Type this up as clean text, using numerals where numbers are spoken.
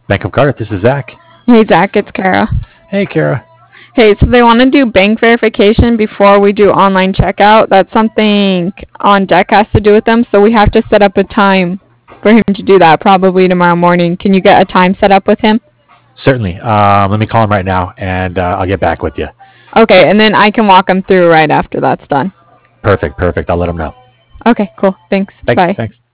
Bank of Cardiff, this is Zach. Hey, Zach, it's Kara. Hey, Kara. Hey, so they want to do bank verification before we do online checkout. That's something on deck has to do with them, so we have to set up a time for him to do that, probably tomorrow morning. Can you get a time set up with him? Certainly. Let me call him right now, and I'll get back with you. Okay, and then I can walk him through right after that's done. Perfect. I'll let him know. Okay, cool. Thanks. Bye. Thanks.